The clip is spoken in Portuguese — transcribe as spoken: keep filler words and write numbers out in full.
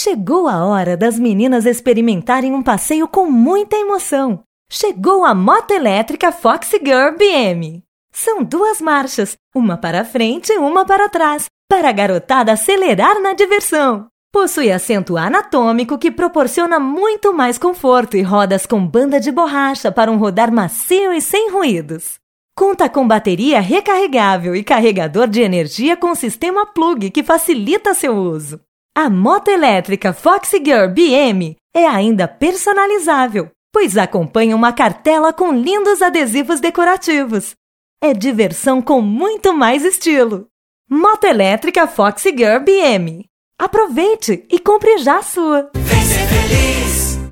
Chegou a hora das meninas experimentarem um passeio com muita emoção. Chegou a moto elétrica Foxy Girl B M. São duas marchas, uma para frente e uma para trás, para a garotada acelerar na diversão. Possui assento anatômico que proporciona muito mais conforto e rodas com banda de borracha para um rodar macio e sem ruídos. Conta com bateria recarregável e carregador de energia com sistema plug que facilita seu uso. A moto elétrica Foxy Girl B M é ainda personalizável, pois acompanha uma cartela com lindos adesivos decorativos. É diversão com muito mais estilo. Moto elétrica Foxy Girl B M. Aproveite e compre já a sua! Vem ser feliz!